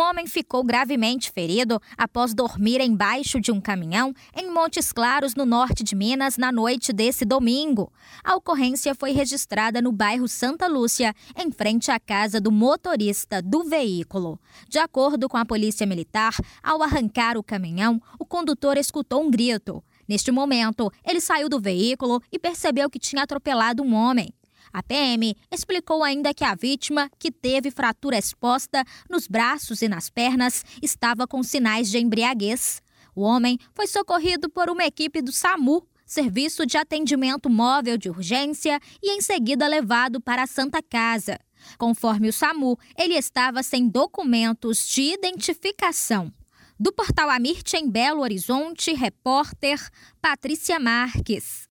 homem ficou gravemente ferido após dormir embaixo de um caminhão em Montes Claros, no norte de Minas, na noite desse domingo. A ocorrência foi registrada no bairro Santa Lúcia, em frente à casa do motorista do veículo. De acordo com a Polícia Militar, ao arrancar o caminhão, o condutor escutou um grito. Neste momento, ele saiu do veículo e percebeu que tinha atropelado um homem. A PM explicou ainda que a vítima, que teve fratura exposta nos braços e nas pernas, estava com sinais de embriaguez. O homem foi socorrido por uma equipe do SAMU, Serviço de Atendimento Móvel de Urgência, e em seguida levado para a Santa Casa. Conforme o SAMU, ele estava sem documentos de identificação. Do Portal Amirte, em Belo Horizonte, repórter Patrícia Marques.